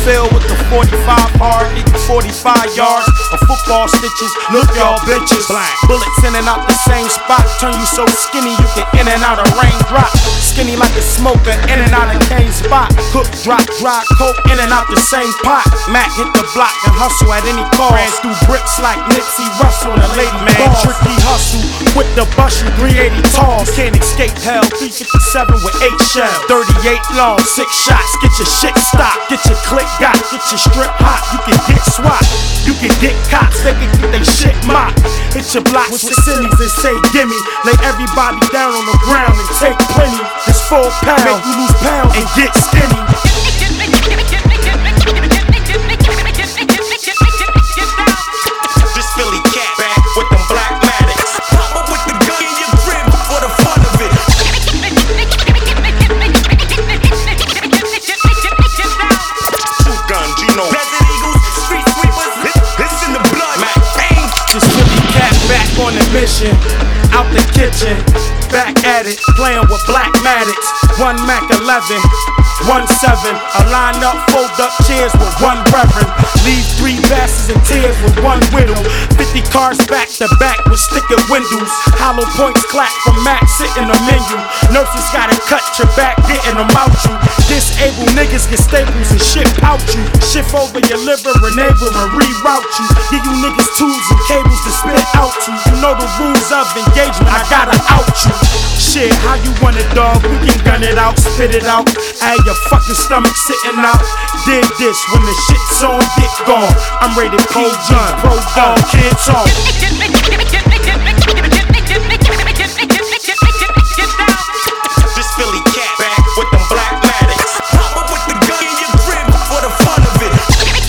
field with the 45 hard, eat 45 yards of football stitches. Look, y'all bitches, bullets in and out the same spot. Turn you so skinny you get in and out of raindrop. Skinny like a smoker, in and out of cane spot. Cook, drop, dry, coke, in and out the same pot. Mac hit the block and hustle at any cost. Ran through bricks like Nipsey Russell and a lady man. Tricky hustle with the bus, you 380 tall. Can't escape hell, 357 with 8 shells. 38 long, 6 shots, get your shit stopped. Get your click got, get your strip hot. You can get swat, you can get cops, they can get they shit mocked. Hit your block with sillies and say gimme. Lay everybody down on the ground and take plenty. This 4 pound, make you lose pounds and get skinny. This Philly cat back with them black Maddox. Pop up with the gun in your crib for the fun of it. Shoot gun, Gino. Desert Eagles, street sweepers, it's in the blood. Mac aim. This Philly cat back on the mission. Out the kitchen, back at it, playing with black Maddox. 1 Mac 11, 1 7. I line up, fold up chairs with 1 reverend. Leave 3 bastards in tears with 1 widow. 50 cars back to back with sticker windows. Hollow points clap from Mac sitting the menu. Nurses gotta cut your back, getting them out you. Disabled niggas get staples and shit out you. Shift over your liver, enable and reroute you. Give you niggas tools and cables to spit out you. You know the rules of engagement, I gotta out you. Shit, how you want it, dog? We can gun it out, spit it out. Add your fucking stomach sitting out. Dig this, when the shit's on, get gone. I'm rated PG, pro gun, kids on. This Philly cat back with them black Maddox. Pop up with the gun in your crib for the fun of it.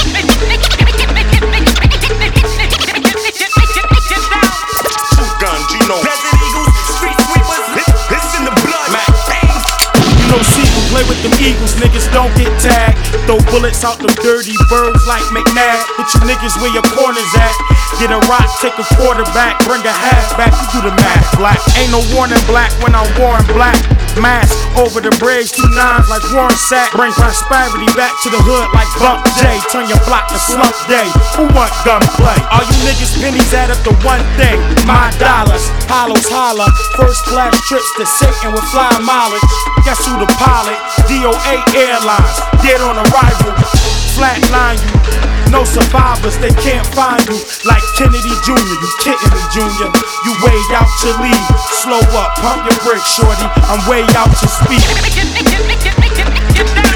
Shoot gun, Gino. Desert Eagles, street sweepers, it's in the blood. Mac aim. You know, Seagull play with them Eagles, niggas don't get tagged. Throw bullets out them dirty birds like McNabb. Hit you niggas where your corners at. Get a rock, take a quarterback, bring a halfback. You do the math, black. Ain't no warning black when I'm wearing black. Mask over the bridge, 2 9s like Warren Sack. Bring prosperity back to the hood like Bump J. Turn your block to slump day. Who want gunplay? All you niggas pennies add up to one thing. My dollars, hollows holler. First class trips to Satan with fly mileage. Guess who the pilot? DOA Airlines, dead on arrival. Flatline you, no survivors, they can't find you. Like Kennedy Jr., you kidding me, Junior? You way out your lead. Slow up, pump your brakes, shorty. I'm way out to speed.